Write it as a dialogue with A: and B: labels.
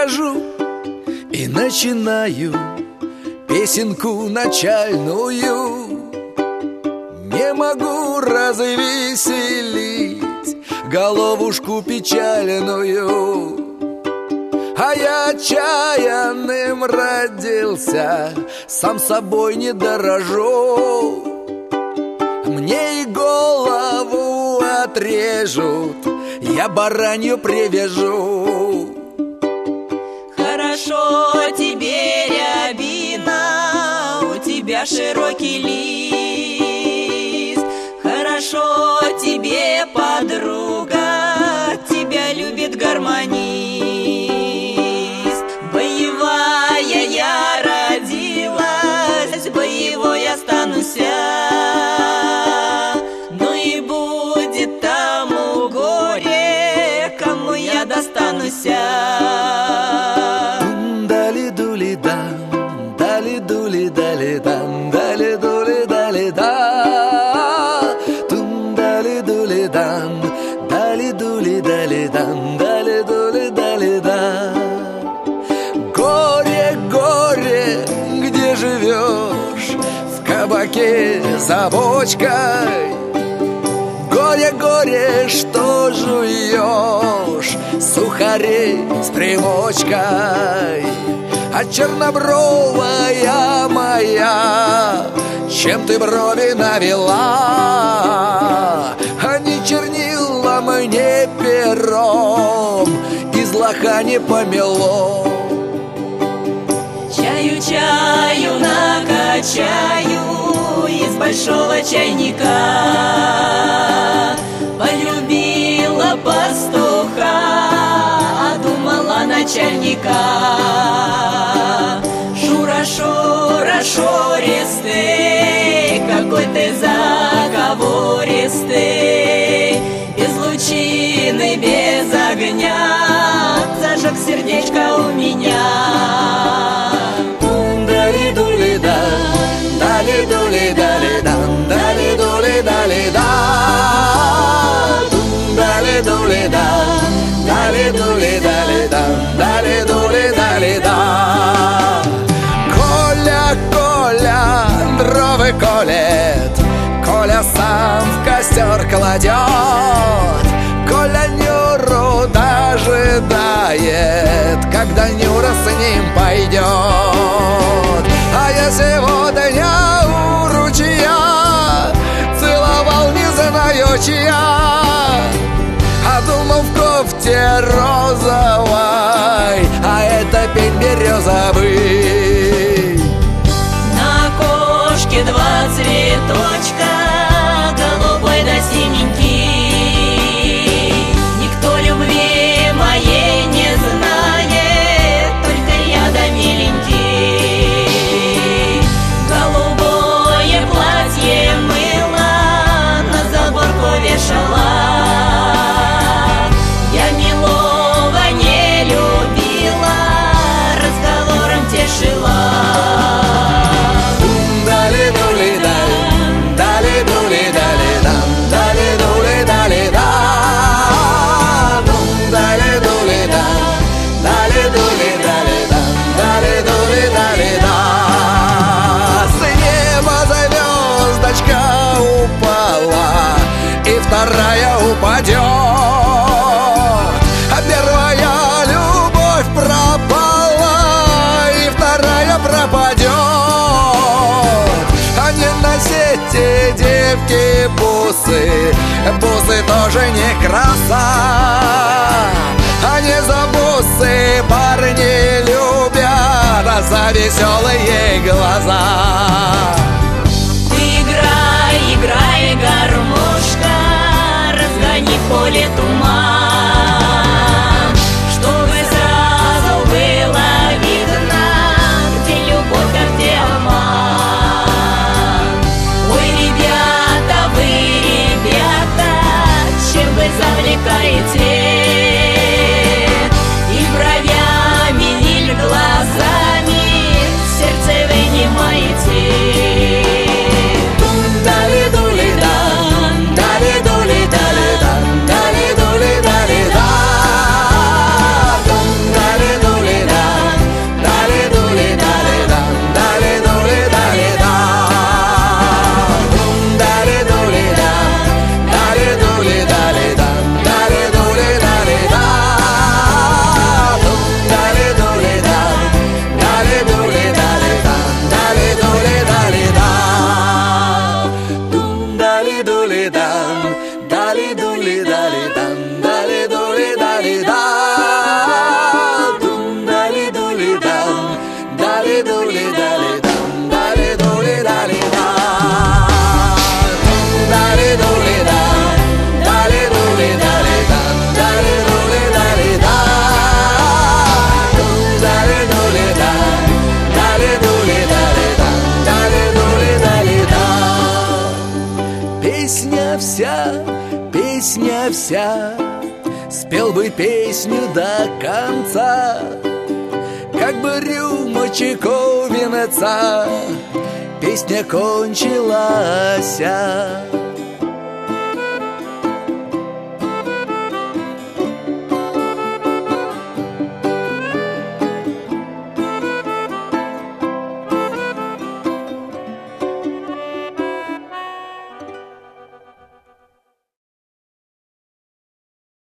A: прихожу и начинаю песенку начальную. Не могу развеселить головушку печальную. А я отчаянным родился, сам собой не дорожу. Мне и голову отрежут, я баранью привяжу.
B: Хорошо тебе, рябина, у тебя широкий лист. Хорошо тебе, подруга, тебя любит гармонист. Боевая я родилась, боевой останусь. Ну и будет тому горе, кому я достанусь.
A: Дали-дули-дан, дали-дули-дали-дан, дали-дули-дали-да. Тун-дали-дули-дан, дали-дули-дали-дан, дали-дули-дали-да. Горе, горе, где живешь? В кабаке за бочкой. Горе, горе, что жуешь? Сухари с примочкой. А чернобровая моя, чем ты брови навела? А не чернилом, не пером, из лоха не помело.
B: Чаю, чаю накачаю из большого чайника. Полюбила пастуха, а думала начальника. Шура, шура, шористый, какой ты заговористый. Без лучины, без огня зажег сердечко у меня.
A: Дали-дули-дали-дан, дали-дули-дали-да. Дали-дули-дан, дали-дули-дали-дан, дали-дули-дали-да. Коля, Коля, дровы колет, Коля сам в костер кладет. Коля Нюру дожидает, когда Нюра с ним пойдет. А я сегодня у ручья целовал не знаю чья, а думал в кофте розовой, а это пень березовый.
B: На кошке два цветочка, голубой да синенький. Никто любви моей не знает, только я да миленький. Голубое платье мыла, на забор повешала. Я милого не любила, разговором тешила.
A: Дали-дули-дали, дали-дули-дали-дан, дали-дули-дали-да. Дали-дули-дан, дали-дули-дали-дан, дали-дули-дали-да. С неба звездочка упала, и вторая упадет. А первая любовь пропала, и вторая пропадет. А не носите, девки, бусы, бусы тоже не краса. А не за бусы парни любят, а за веселые глаза.
B: Ты играй, играй, гармошка, разгони в поле туман, чтобы сразу было видно, где любовь, а где обман. Ой, ребята, вы, ребята, чем вы завлекаете? И бровями, или глазами, сердце вынимаете.
A: Дали-дули-дан, дали-дули-дали-дан, дали-дули. песня вся, спел бы песню до конца, как бы рюмочку винца песня кончилась.